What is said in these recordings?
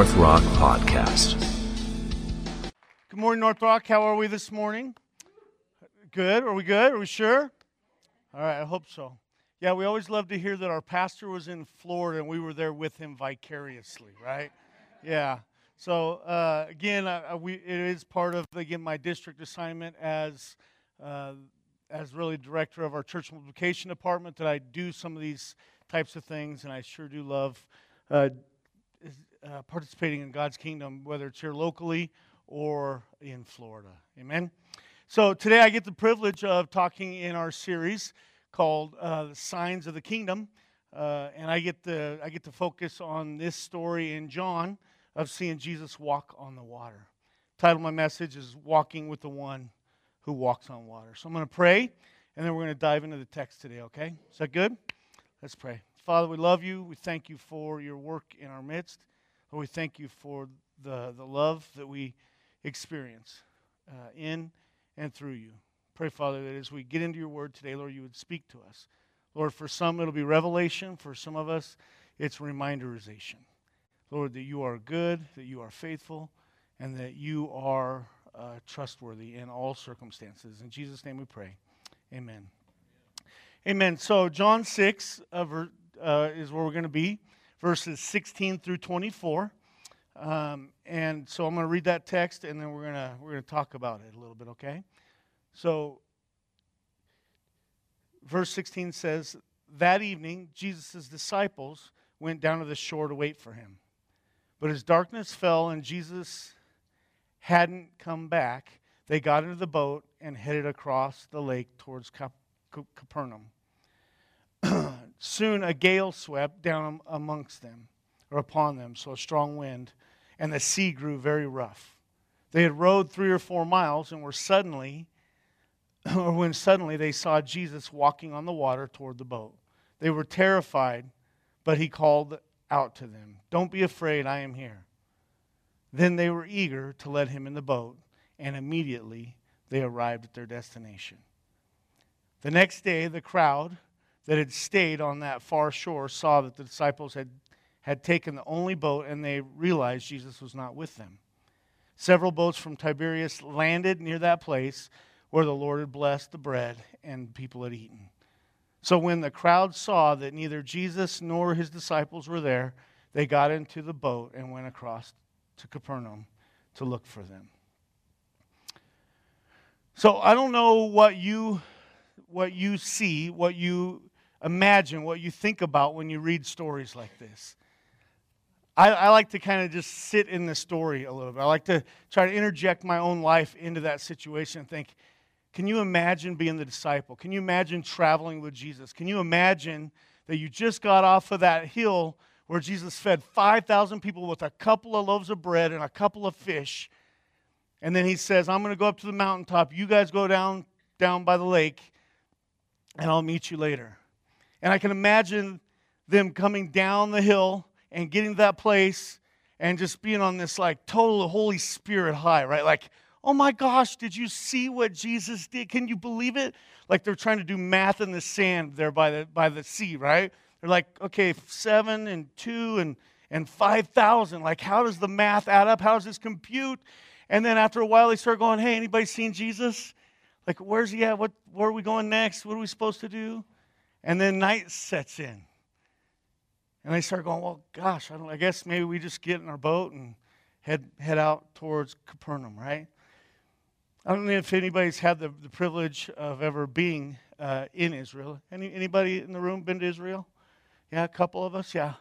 North Rock Podcast. Good morning, North Rock. How are we this morning? Good? Are we good? Are we sure? All right, I hope so. Yeah, we always love to hear that our pastor was in Florida and we were there with him vicariously, right? Yeah. So, again, it is part of, again, my district assignment as really director of our church multiplication department that I do some of these types of things, and I sure do love participating in God's kingdom, whether it's here locally or in Florida. Amen? So today I get the privilege of talking in our series called The Signs of the Kingdom, and I get to focus on this story in John of seeing Jesus walk on the water. The title of my message is Walking with the One Who Walks on Water. So I'm going to pray, and then we're going to dive into the text today, okay? Is that good? Let's pray. Father, we love you. We thank you for your work in our midst. Lord, we thank you for the love that we experience in and through you. Pray, Father, that as we get into your word today, Lord, you would speak to us. Lord, for some it'll be revelation. For some of us, it's reminderization. Lord, that you are good, that you are faithful, and that you are trustworthy in all circumstances. In Jesus' name we pray. Amen. Amen. So John 6 is where we're going to be, verses 16 through 24. And so I'm going to read that text, and then we're going to talk about it a little bit, okay? So verse 16 says, "That evening Jesus' disciples went down to the shore to wait for him. But as darkness fell and Jesus hadn't come back, they got into the boat and headed across the lake towards Capernaum. Soon a gale swept down amongst them, or upon them, so a strong wind, and the sea grew very rough. They had rowed 3 or 4 miles and when suddenly they saw Jesus walking on the water toward the boat. They were terrified, but he called out to them, 'Don't be afraid, I am here.' Then they were eager to let him in the boat, and immediately they arrived at their destination. The next day, the crowd that had stayed on that far shore saw that the disciples had taken the only boat, and they realized Jesus was not with them. Several boats from Tiberias landed near that place where the Lord had blessed the bread and people had eaten. So when the crowd saw that neither Jesus nor his disciples were there, they got into the boat and went across to Capernaum to look for them." So I don't know what you see, what you imagine, what you think about when you read stories like this. I like to kind of just sit in the story a little bit. I like to try to interject my own life into that situation and think, can you imagine being the disciple? Can you imagine traveling with Jesus? Can you imagine that you just got off of that hill where Jesus fed 5,000 people with a couple of loaves of bread and a couple of fish, and then he says, "I'm going to go up to the mountaintop. You guys go down by the lake, and I'll meet you later." And I can imagine them coming down the hill and getting to that place and just being on this like total Holy Spirit high, right? Like, oh my gosh, did you see what Jesus did? Can you believe it? Like they're trying to do math in the sand there by the sea, right? They're like, okay, 7 and 2 and 5,000. Like, how does the math add up? How does this compute? And then after a while, they start going, "Hey, anybody seen Jesus? Like, where's he at? Where are we going next? What are we supposed to do?" And then night sets in. And they start going, "Well, gosh, I guess maybe we just get in our boat and head out towards Capernaum," right? I don't know if anybody's had the privilege of ever being in Israel. Anybody in the room been to Israel? Yeah, a couple of us, yeah.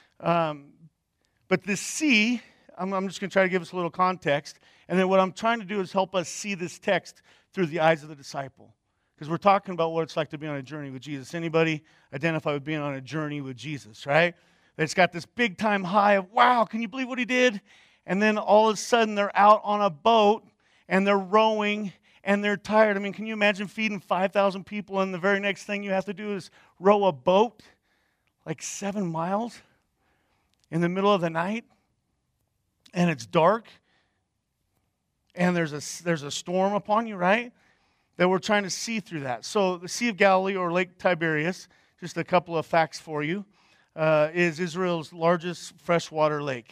But this sea, I'm just going to try to give us a little context. And then what I'm trying to do is help us see this text through the eyes of the disciple. Because we're talking about what it's like to be on a journey with Jesus. Anybody identify with being on a journey with Jesus, right? It's got this big time high of, wow, can you believe what he did? And then all of a sudden they're out on a boat and they're rowing and they're tired. I mean, can you imagine feeding 5,000 people and the very next thing you have to do is row a boat like 7 miles in the middle of the night? And it's dark and there's a storm upon you, right? That we're trying to see through that. So the Sea of Galilee or Lake Tiberias, just a couple of facts for you, is Israel's largest freshwater lake.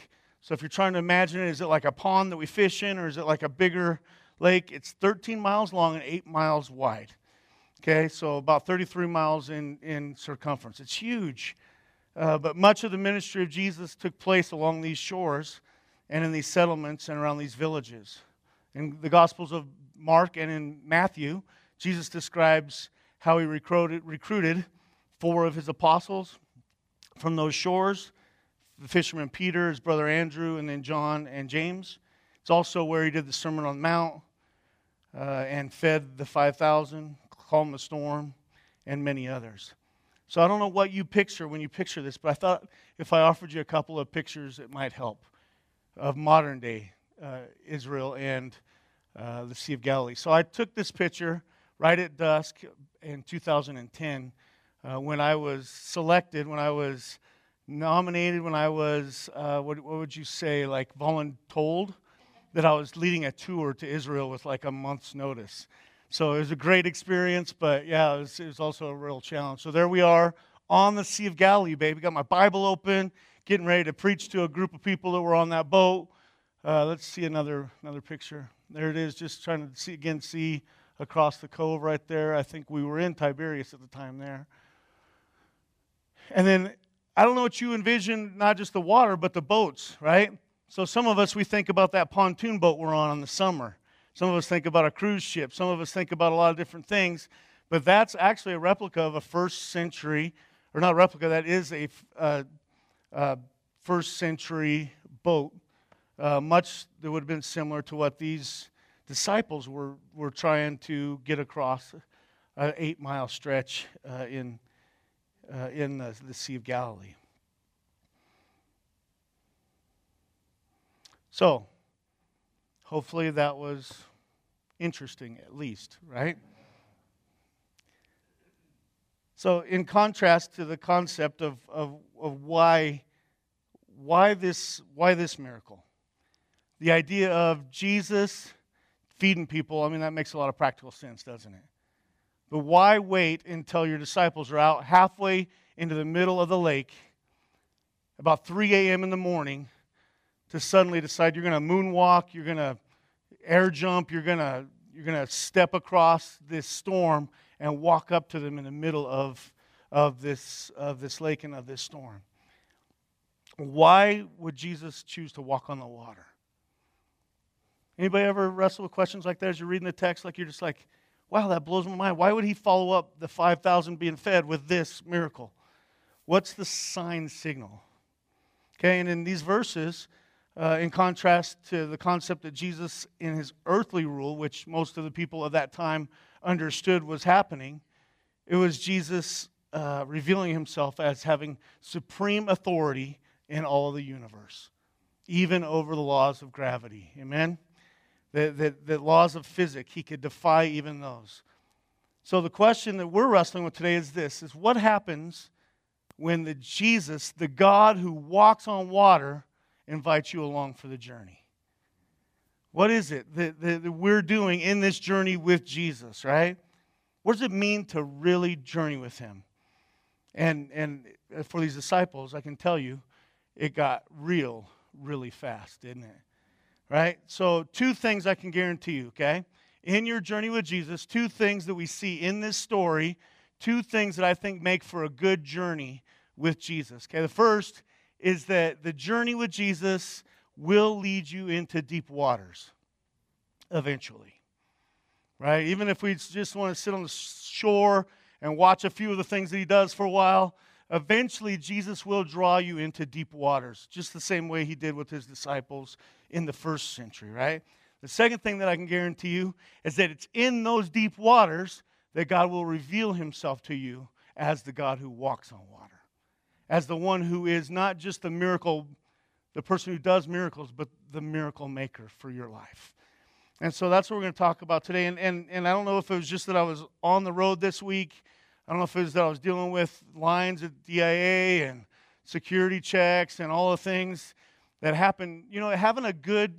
So if you're trying to imagine it, is it like a pond that we fish in, or is it like a bigger lake? It's 13 miles long and 8 miles wide. Okay, so about 33 miles in circumference. It's huge. But much of the ministry of Jesus took place along these shores and in these settlements and around these villages. In the Gospels of Mark and in Matthew, Jesus describes how he recruited 4 of his apostles from those shores, the fisherman Peter, his brother Andrew, and then John and James. It's also where he did the Sermon on the Mount and fed the 5,000, calmed the storm, and many others. So I don't know what you picture when you picture this, but I thought if I offered you a couple of pictures, it might help, of modern day Israel and the Sea of Galilee. So I took this picture right at dusk in 2010 when I was selected, when I was nominated, when I was, what would you say, like voluntold that I was leading a tour to Israel with like a month's notice. So it was a great experience, but yeah, it was also a real challenge. So there we are on the Sea of Galilee, baby. Got my Bible open, getting ready to preach to a group of people that were on that boat. Let's see another picture. There it is, just trying to see across the cove right there. I think we were in Tiberias at the time there. And then I don't know what you envision, not just the water, but the boats, right? So some of us, we think about that pontoon boat we're on in the summer. Some of us think about a cruise ship. Some of us think about a lot of different things. But that's actually a replica of a first century, or not replica, that is a first century boat. Much that would have been similar to what these disciples were trying to get across an 8-mile stretch in the Sea of Galilee. So, hopefully that was interesting at least, right? So, in contrast to the concept of why this miracle, the idea of Jesus feeding people, I mean, that makes a lot of practical sense, doesn't it? But why wait until your disciples are out halfway into the middle of the lake, about 3 a.m. in the morning, to suddenly decide you're going to moonwalk, you're going to air jump, you're going to step across this storm and walk up to them in the middle of this lake and of this storm? Why would Jesus choose to walk on the water? Anybody ever wrestle with questions like that as you're reading the text? Like you're just like, wow, that blows my mind. Why would he follow up the 5,000 being fed with this miracle? What's the sign signal? Okay, and in these verses, in contrast to the concept that Jesus in his earthly rule, which most of the people of that time understood was happening, it was Jesus revealing himself as having supreme authority in all of the universe, even over the laws of gravity. Amen? The laws of physics, he could defy even those. So the question that we're wrestling with today is this, is what happens when the Jesus, the God who walks on water, invites you along for the journey? What is it that we're doing in this journey with Jesus, right? What does it mean to really journey with him? And for these disciples, I can tell you, it got real, really fast, didn't it? Right? So 2 things I can guarantee you, okay? In your journey with Jesus, 2 things that we see in this story, 2 things that I think make for a good journey with Jesus. Okay, the first is that the journey with Jesus will lead you into deep waters eventually. Right? Even if we just want to sit on the shore and watch a few of the things that he does for a while, eventually Jesus will draw you into deep waters, just the same way he did with his disciples in the first century, right? The second thing that I can guarantee you is that it's in those deep waters that God will reveal himself to you as the God who walks on water, as the one who is not just the miracle, the person who does miracles, but the miracle maker for your life. And so that's what we're going to talk about today. And I don't know if it was just that I was on the road this week. I don't know if it was that I was dealing with lines at DIA and security checks and all the things that happen. You know, having a good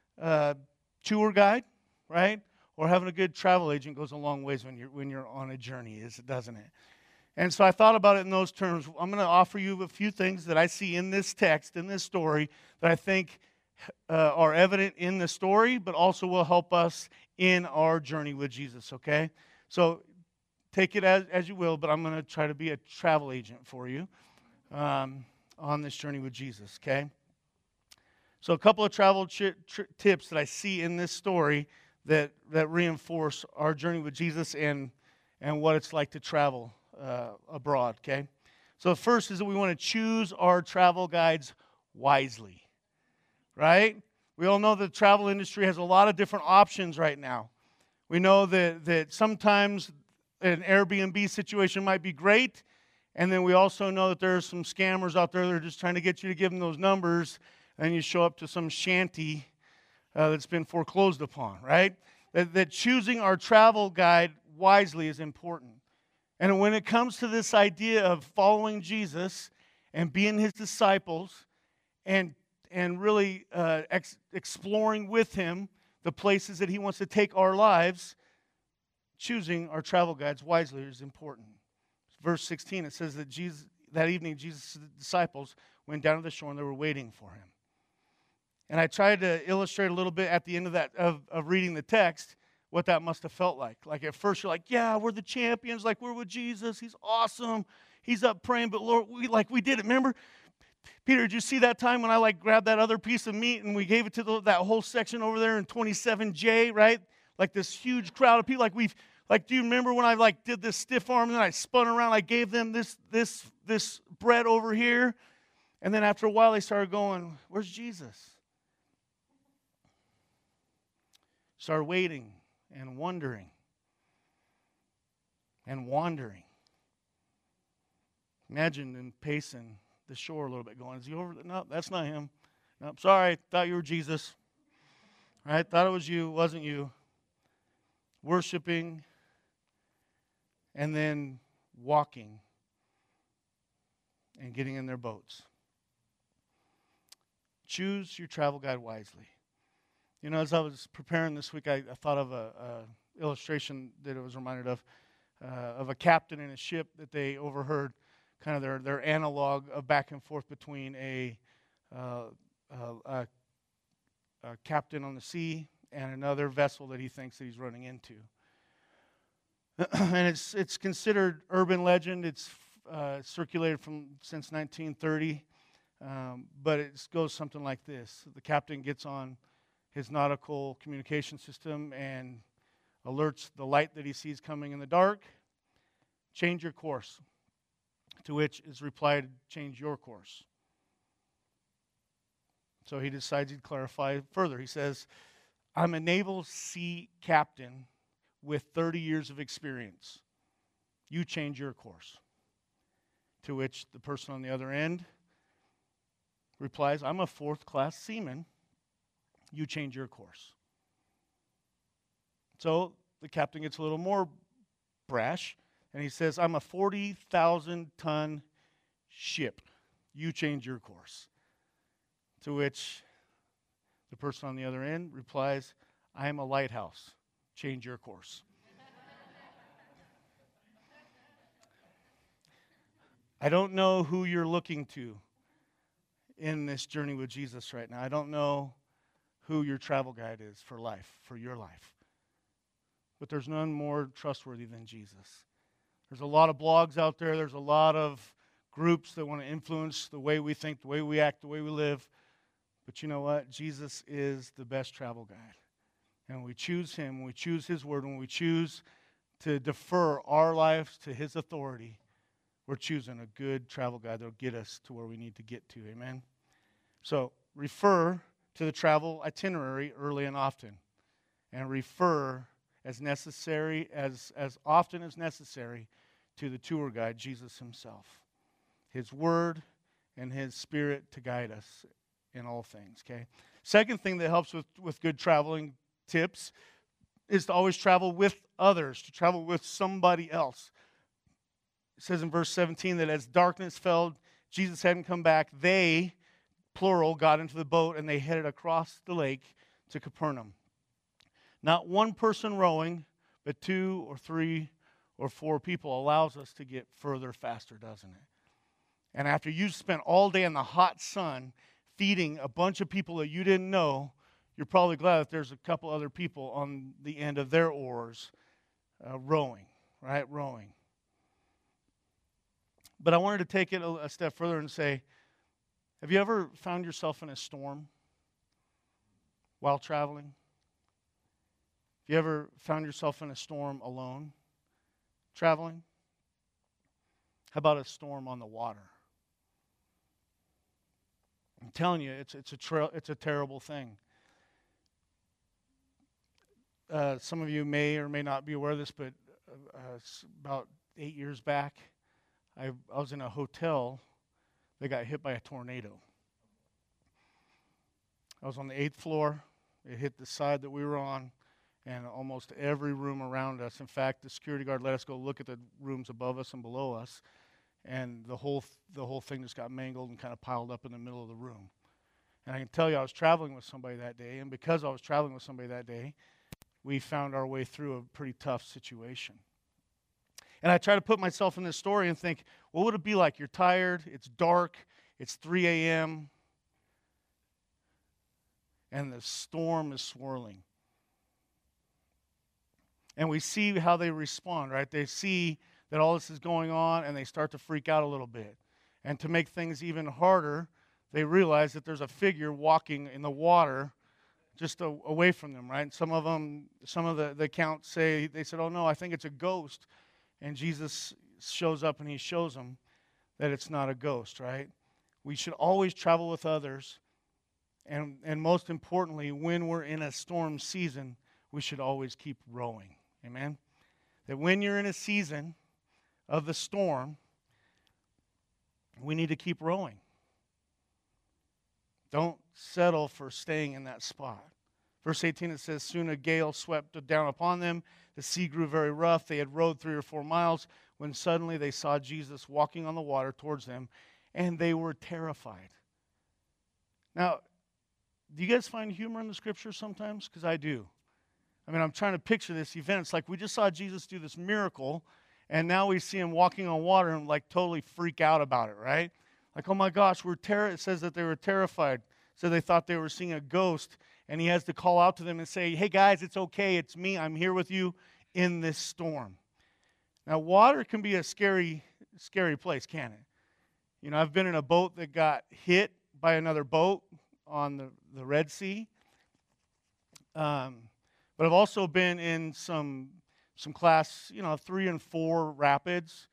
tour guide, right, or having a good travel agent goes a long ways when you're on a journey, doesn't it? And so I thought about it in those terms. I'm going to offer you a few things that I see in this text, in this story, that I think are evident in the story, but also will help us in our journey with Jesus, okay? So take it as you will, but I'm going to try to be a travel agent for you on this journey with Jesus, okay? So a couple of travel tips that I see in this story that reinforce our journey with Jesus and what it's like to travel abroad, okay? So the first is that we want to choose our travel guides wisely, right? We all know the travel industry has a lot of different options right now. We know that sometimes an Airbnb situation might be great, and then we also know that there are some scammers out there that are just trying to get you to give them those numbers, and you show up to some shanty that's been foreclosed upon, right? That choosing our travel guide wisely is important. And when it comes to this idea of following Jesus and being his disciples and really exploring with him the places that he wants to take our lives, choosing our travel guides wisely is important. Verse 16, it says that evening Jesus' disciples went down to the shore and they were waiting for him. And I tried to illustrate a little bit at the end of reading the text what that must have felt like. Like at first you're like, yeah, we're the champions, like we're with Jesus, he's awesome, he's up praying, but Lord, we did it. Remember, Peter, did you see that time when I grabbed that other piece of meat and we gave it to that whole section over there in 27J, right? Like this huge crowd of people, do you remember when I did this stiff arm and then I spun around, I gave them this bread over here, and then after a while they started going, where's Jesus? Started waiting and wondering and wandering. Imagine them pacing the shore a little bit, going, is he over there? No, that's not him. Nope, sorry, thought you were Jesus. Right? Thought it was you, wasn't you. Worshiping and then walking and getting in their boats. Choose your travel guide wisely. You know, as I was preparing this week, I thought of a illustration that I was reminded of a captain in a ship that they overheard, kind of their analog of back and forth between a captain on the sea and another vessel that he thinks that he's running into. And it's considered urban legend. It's circulated since 1930, but it goes something like this: the captain gets on his nautical communication system and alerts the light that he sees coming in the dark, change your course. To which is replied, change your course. So he decides he'd clarify further. He says, I'm a naval sea captain with 30 years of experience. You change your course. To which the person on the other end replies, I'm a fourth-class seaman. You change your course. So the captain gets a little more brash, and he says, I'm a 40,000-ton ship. You change your course. To which the person on the other end replies, I am a lighthouse. Change your course. I don't know who you're looking to in this journey with Jesus right now. I don't know who your travel guide is for life, for your life. But there's none more trustworthy than Jesus. There's a lot of blogs out there. There's a lot of groups that want to influence the way we think, the way we act, the way we live. But you know what? Jesus is the best travel guide. And when we choose him, when we choose his word, when we choose to defer our lives to his authority, we're choosing a good travel guide that will get us to where we need to get to. Amen? So refer to the travel itinerary early and often. And refer as necessary, as often as necessary, to the tour guide, Jesus himself. His word and his spirit to guide us in all things, okay? Second thing that helps with good traveling tips is to always travel with others, to travel with somebody else. It says in verse 17 that as darkness fell, Jesus hadn't come back, they, plural, got into the boat and they headed across the lake to Capernaum. Not one person rowing, but 2 or 3 or 4 people allows us to get further faster, doesn't it? And after you spent all day in the hot sun feeding a bunch of people that you didn't know, you're probably glad that there's a couple other people on the end of their oars rowing, right? Rowing. But I wanted to take it a step further and say, have you ever found yourself in a storm while traveling? Have you ever found yourself in a storm alone traveling? How about a storm on the water? I'm telling you, it's a terrible thing. Some of you may or may not be aware of this, but about 8 years back, I was in a hotel that got hit by a tornado. I was on the 8th floor. It hit the side that we were on, and almost every room around us. In fact, the security guard let us go look at the rooms above us and below us, and the whole thing just got mangled and kind of piled up in the middle of the room. And I can tell you, I was traveling with somebody that day, and because I was traveling with somebody that day, we found our way through a pretty tough situation. And I try to put myself in this story and think, what would it be like? You're tired, it's dark, it's 3 a.m., and the storm is swirling. And we see how they respond, right? They see that all this is going on, and they start to freak out a little bit. And to make things even harder, they realize that there's a figure walking in the water just away from them, right? And some of the accounts say, they said, oh no, I think it's a ghost. And Jesus shows up and he shows them that it's not a ghost, right? We should always travel with others. And most importantly, when we're in a storm season, we should always keep rowing. Amen? That when you're in a season of the storm, we need to keep rowing. Don't settle for staying in that spot. Verse 18, it says, soon a gale swept down upon them. The sea grew very rough. They had rowed 3 or 4 miles when suddenly they saw Jesus walking on the water towards them, and they were terrified. Now, do you guys find humor in the scripture sometimes? Because I do. I mean, I'm trying to picture this event. It's like we just saw Jesus do this miracle, and now we see him walking on water and like totally freak out about it, right? Like, oh my gosh, it says that they were terrified. So they thought they were seeing a ghost, and he has to call out to them and say, hey guys, it's okay, it's me, I'm here with you in this storm. Now, water can be a scary, scary place, can't it? You know, I've been in a boat that got hit by another boat on the Red Sea. But I've also been in some class, 3 and 4 rapids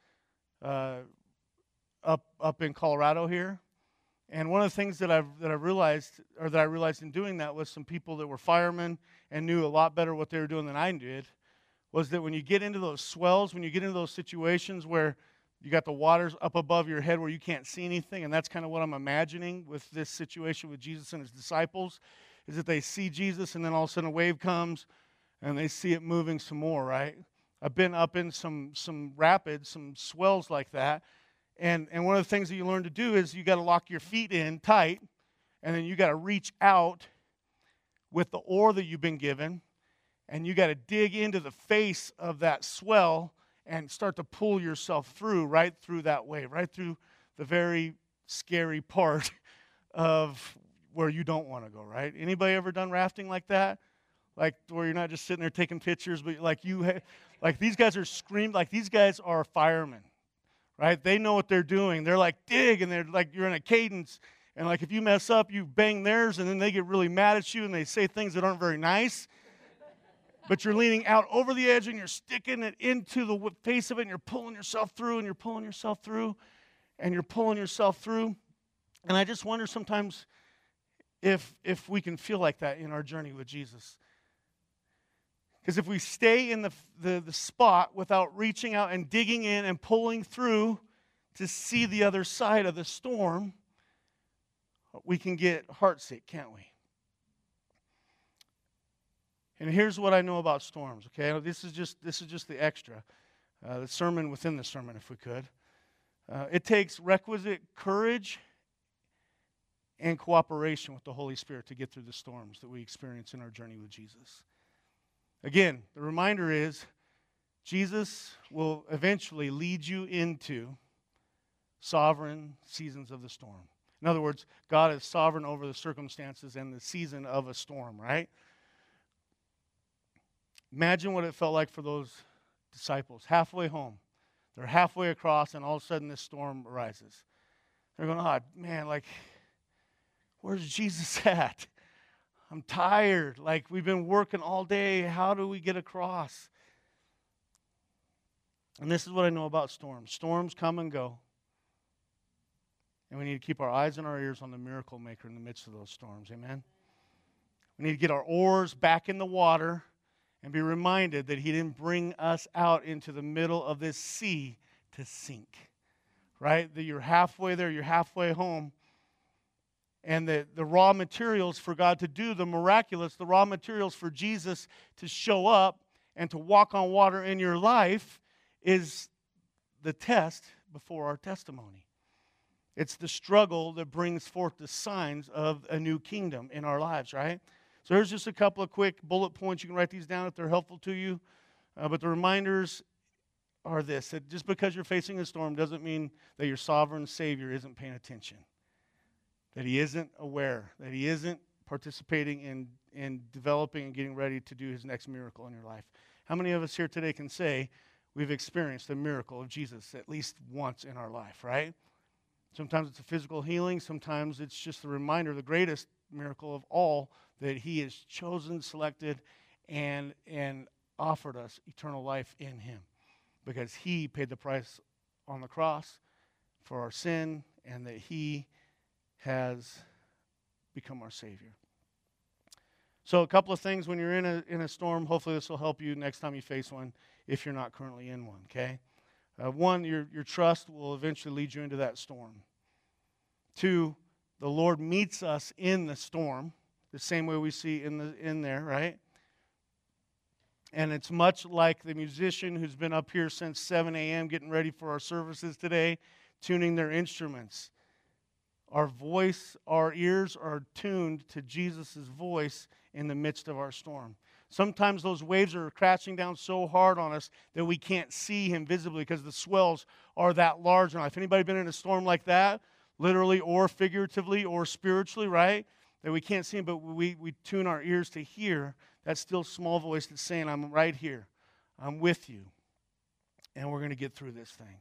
up in Colorado here. And one of the things that I realized in doing that was some people that were firemen and knew a lot better what they were doing than I did, was that when you get into those swells, when you get into those situations where you got the waters up above your head where you can't see anything, and that's kind of what I'm imagining with this situation with Jesus and his disciples, is that they see Jesus and then all of a sudden a wave comes and they see it moving some more, right? I've been up in some rapids, some swells like that. And one of the things that you learn to do is you got to lock your feet in tight, and then you got to reach out with the oar that you've been given, and you got to dig into the face of that swell and start to pull yourself through, right through that wave, right through the very scary part of where you don't want to go, right? Anybody ever done rafting like that? Like where you're not just sitting there taking pictures, but like these guys are screaming, like these guys are firemen. Right? They know what they're doing. They're like, dig, and they're like, you're in a cadence. And like, if you mess up, you bang theirs, and then they get really mad at you, and they say things that aren't very nice. But you're leaning out over the edge, and you're sticking it into the face of it, and you're pulling yourself through, and you're pulling yourself through, and you're pulling yourself through. And I just wonder sometimes if we can feel like that in our journey with Jesus. Because if we stay in the spot without reaching out and digging in and pulling through to see the other side of the storm, we can get heartsick, can't we? And here's what I know about storms, okay? This is just the extra, the sermon within the sermon, if we could. It takes requisite courage and cooperation with the Holy Spirit to get through the storms that we experience in our journey with Jesus. Again, the reminder is Jesus will eventually lead you into sovereign seasons of the storm. In other words, God is sovereign over the circumstances and the season of a storm, right? Imagine what it felt like for those disciples halfway home. They're halfway across, and all of a sudden this storm arises. They're going, oh, man, like, where's Jesus at? I'm tired. Like, we've been working all day. How do we get across? And this is what I know about storms. Storms come and go. And we need to keep our eyes and our ears on the miracle maker in the midst of those storms. Amen? We need to get our oars back in the water and be reminded that he didn't bring us out into the middle of this sea to sink. Right? That you're halfway there, you're halfway home. And the raw materials for God to do the miraculous, the raw materials for Jesus to show up and to walk on water in your life is the test before our testimony. It's the struggle that brings forth the signs of a new kingdom in our lives, right? So here's just a couple of quick bullet points. You can write these down if they're helpful to you. But the reminders are this, that just because you're facing a storm doesn't mean that your sovereign Savior isn't paying attention, that he isn't aware, that he isn't participating in developing and getting ready to do his next miracle in your life. How many of us here today can say we've experienced the miracle of Jesus at least once in our life, right? Sometimes it's a physical healing. Sometimes it's just the reminder, the greatest miracle of all, that he has chosen, selected, and offered us eternal life in him because he paid the price on the cross for our sin and that he has become our Savior. So a couple of things when you're in a storm. Hopefully this will help you next time you face one if you're not currently in one, okay? One, your trust will eventually lead you into that storm. Two, the Lord meets us in the storm, the same way we see in there, right? And it's much like the musician who's been up here since 7 a.m. getting ready for our services today, tuning their instruments. Our voice, our ears are tuned to Jesus' voice in the midst of our storm. Sometimes those waves are crashing down so hard on us that we can't see him visibly because the swells are that large. Now, if anybody been in a storm like that, literally or figuratively or spiritually, right, that we can't see him, but we tune our ears to hear that still small voice that's saying, I'm right here. I'm with you. And we're going to get through this thing.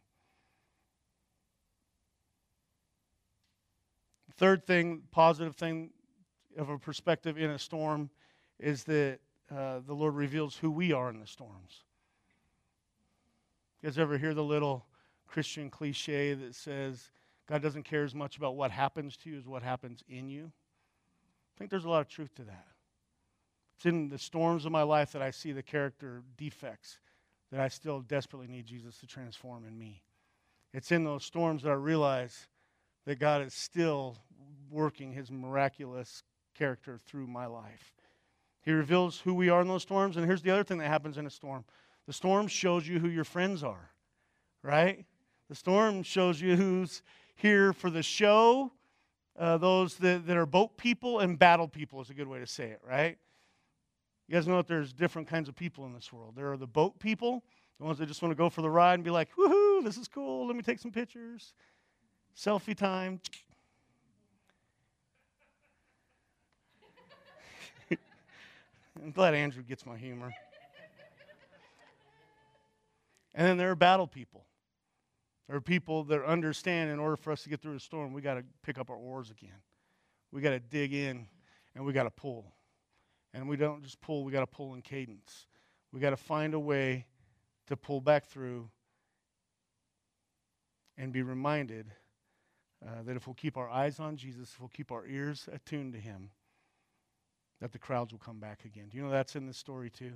Third thing, positive thing of a perspective in a storm is that the Lord reveals who we are in the storms. You guys ever hear the little Christian cliche that says, God doesn't care as much about what happens to you as what happens in you? I think there's a lot of truth to that. It's in the storms of my life that I see the character defects that I still desperately need Jesus to transform in me. It's in those storms that I realize that God is still working his miraculous character through my life. He reveals who we are in those storms, and here's the other thing that happens in a storm. The storm shows you who your friends are, right? The storm shows you who's here for the show, those that are boat people and battle people is a good way to say it, right? You guys know that there's different kinds of people in this world. There are the boat people, the ones that just want to go for the ride and be like, woohoo, this is cool, let me take some pictures. Selfie time. I'm glad Andrew gets my humor. And then there are battle people. There are people that understand in order for us to get through the storm, we got to pick up our oars again. We got to dig in and we got to pull. And we don't just pull, we got to pull in cadence. We got to find a way to pull back through and be reminded that if we'll keep our eyes on Jesus, if we'll keep our ears attuned to him, that the crowds will come back again. Do you know that's in this story too?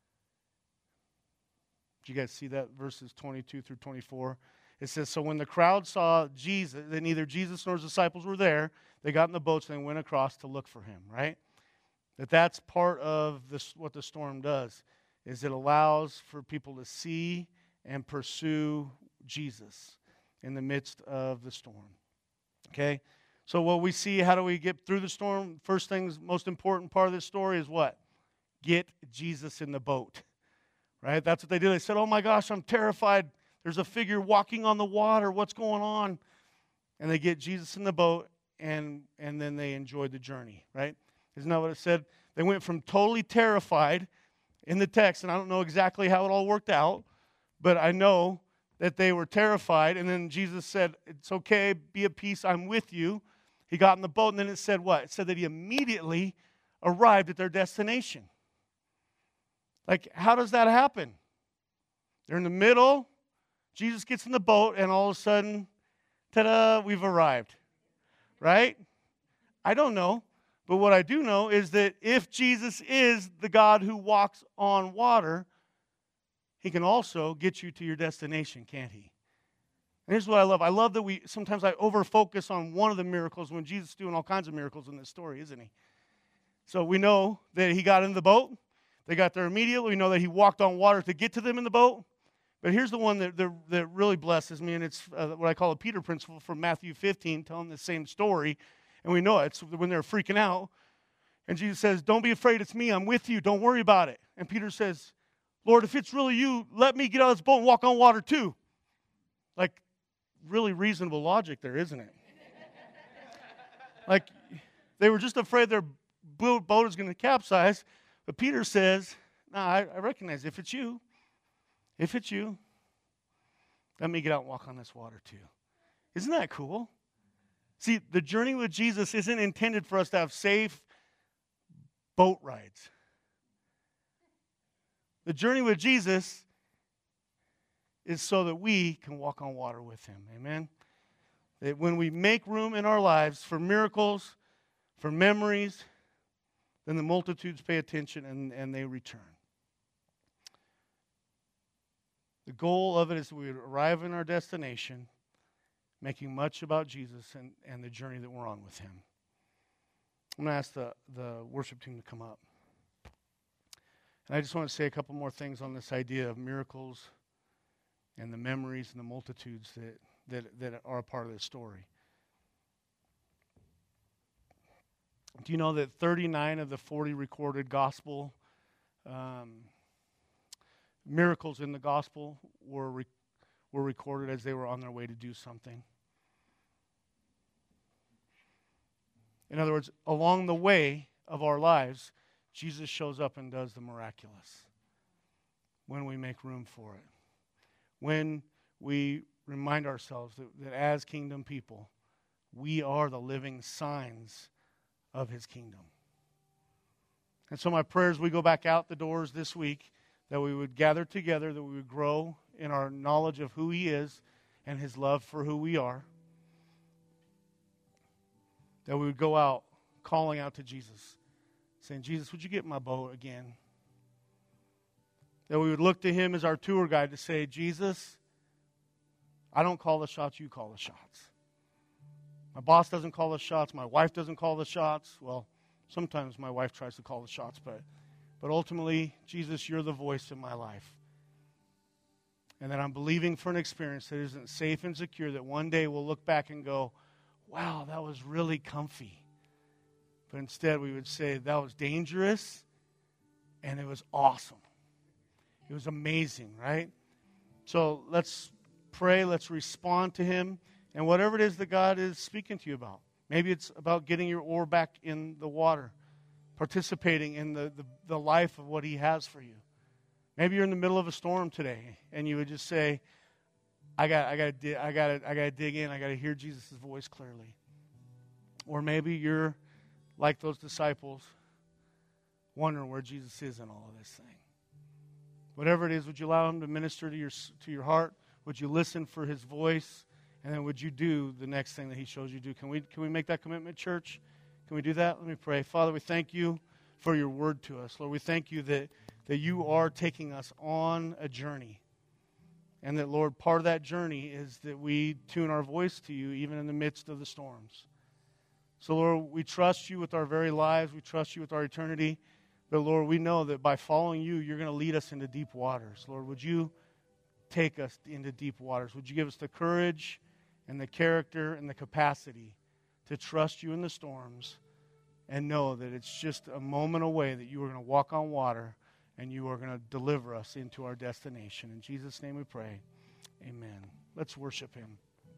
Did you guys see that? Verses 22 through 24. It says, so when the crowd saw Jesus, that neither Jesus nor his disciples were there, they got in the boats and they went across to look for him, right? That's part of this, what the storm does, is it allows for people to see and pursue Jesus in the midst of the storm. Okay? So what we see, how do we get through the storm? First things, most important part of this story is what? Get Jesus in the boat. right? That's what they did. They said, oh my gosh, I'm terrified. There's a figure walking on the water. What's going on? And they get Jesus in the boat, and then they enjoyed the journey, right? Isn't that what it said? They went from totally terrified in the text, and I don't know exactly how it all worked out, but I know that they were terrified, and then Jesus said, it's okay, be at peace, I'm with you. He got in the boat, and then it said what? It said that he immediately arrived at their destination. Like, how does that happen? They're in the middle, Jesus gets in the boat, and all of a sudden, ta-da, we've arrived, right? I don't know, but what I do know is that if Jesus is the God who walks on water, he can also get you to your destination, can't he? And here's what I love. I love that sometimes I over-focus on one of the miracles when Jesus is doing all kinds of miracles in this story, isn't he? So we know that he got in the boat. They got there immediately. We know that he walked on water to get to them in the boat. But here's the one that really blesses me, and it's what I call a Peter principle from Matthew 15, telling the same story. And we know it's when they're freaking out. And Jesus says, don't be afraid, it's me, I'm with you, don't worry about it. And Peter says, Lord, if it's really you, let me get out of this boat and walk on water too. Like, really reasonable logic there, isn't it? Like, they were just afraid their boat is going to capsize. But Peter says, no, I recognize if it's you, let me get out and walk on this water too. Isn't that cool? See, the journey with Jesus isn't intended for us to have safe boat rides. The journey with Jesus is so that we can walk on water with him. Amen? That when we make room in our lives for miracles, for memories, then the multitudes pay attention and they return. The goal of it is we arrive in our destination, making much about Jesus and the journey that we're on with him. I'm going to ask the worship team to come up. And I just want to say a couple more things on this idea of miracles and the memories and the multitudes that are a part of this story. Do you know that 39 of the 40 recorded gospel miracles in the gospel were recorded as they were on their way to do something? In other words, along the way of our lives, Jesus shows up and does the miraculous when we make room for it. When we remind ourselves that as kingdom people, we are the living signs of his kingdom. And so my prayer as we go back out the doors this week, that we would gather together, that we would grow in our knowledge of who he is and his love for who we are. That we would go out calling out to Jesus, saying, Jesus, would you get in my boat again? That we would look to him as our tour guide to say, Jesus, I don't call the shots, you call the shots. My boss doesn't call the shots, my wife doesn't call the shots. Well, sometimes my wife tries to call the shots, but ultimately, Jesus, you're the voice in my life. And that I'm believing for an experience that isn't safe and secure, that one day we'll look back and go, wow, that was really comfy. But instead we would say that was dangerous and it was awesome. It was amazing, right? So let's pray, let's respond to him. And whatever it is that God is speaking to you about. Maybe it's about getting your oar back in the water, participating in the life of what he has for you. Maybe you're in the middle of a storm today and you would just say, I got to dig in. I got to hear Jesus' voice clearly. Or maybe you're like those disciples, wondering where Jesus is in all of this thing. Whatever it is, would you allow him to minister to your heart? Would you listen for his voice? And then would you do the next thing that he shows you to do? Can we make that commitment, church? Can we do that? Let me pray. Father, we thank you for your word to us. Lord, we thank you that you are taking us on a journey. And that, Lord, part of that journey is that we tune our voice to you even in the midst of the storms. So, Lord, we trust you with our very lives. We trust you with our eternity. But, Lord, we know that by following you, you're going to lead us into deep waters. Lord, would you take us into deep waters? Would you give us the courage and the character and the capacity to trust you in the storms and know that it's just a moment away that you are going to walk on water and you are going to deliver us into our destination. In Jesus' name we pray. Amen. Let's worship him.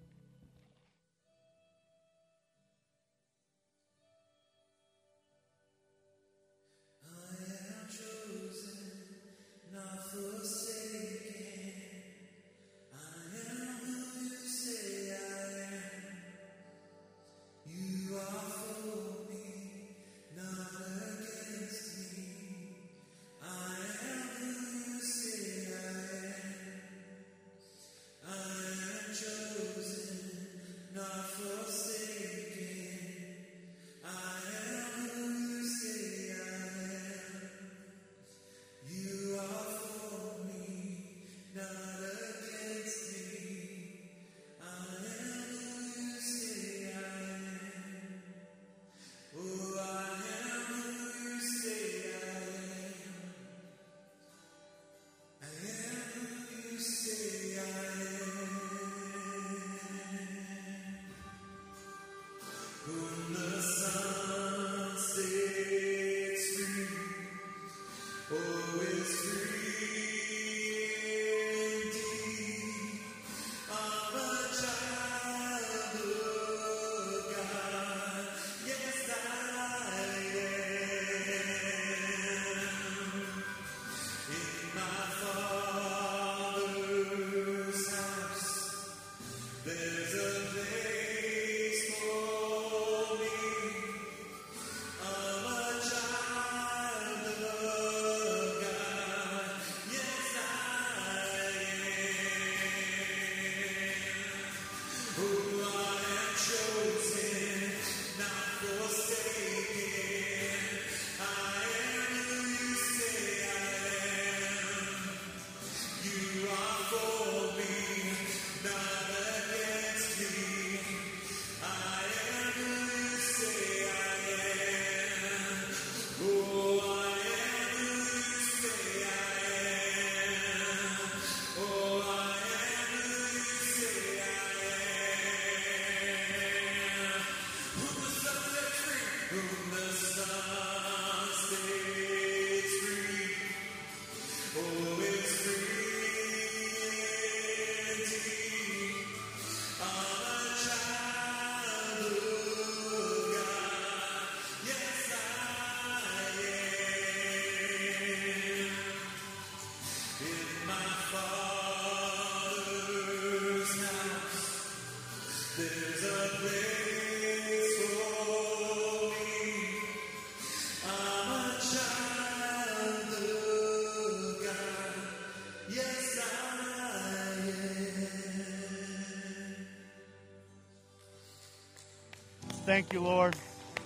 Thank you, Lord.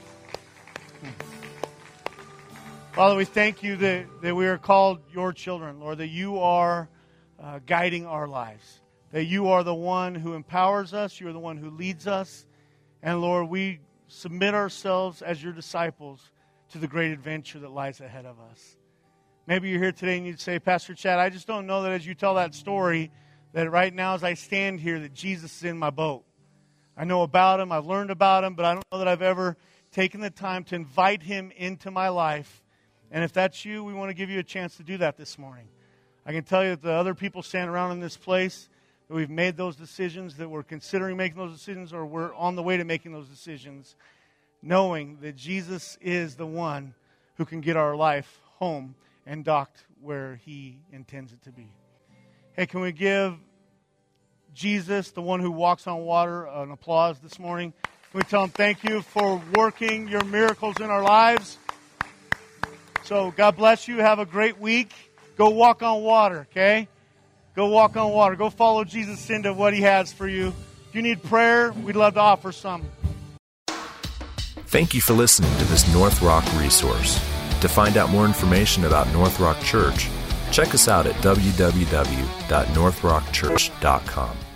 Father, we thank you that we are called your children, Lord, that you are guiding our lives, that you are the one who empowers us, you are the one who leads us, and Lord, we submit ourselves as your disciples to the great adventure that lies ahead of us. Maybe you're here today and you'd say, Pastor Chad, I just don't know that as you tell that story, that right now as I stand here, that Jesus is in my boat. I know about him, I've learned about him, but I don't know that I've ever taken the time to invite him into my life. And if that's you, we want to give you a chance to do that this morning. I can tell you that the other people standing around in this place, that we've made those decisions, that we're considering making those decisions, or we're on the way to making those decisions, knowing that Jesus is the one who can get our life home and docked where he intends it to be. Hey, can we give Jesus, the one who walks on water, an applause this morning? Can we tell him thank you for working your miracles in our lives? So God bless you. Have a great week. Go walk on water, okay? Go walk on water. Go follow Jesus into what he has for you. If you need prayer, we'd love to offer some. Thank you for listening to this North Rock resource. To find out more information about North Rock Church, check us out at www.northrockchurch.com.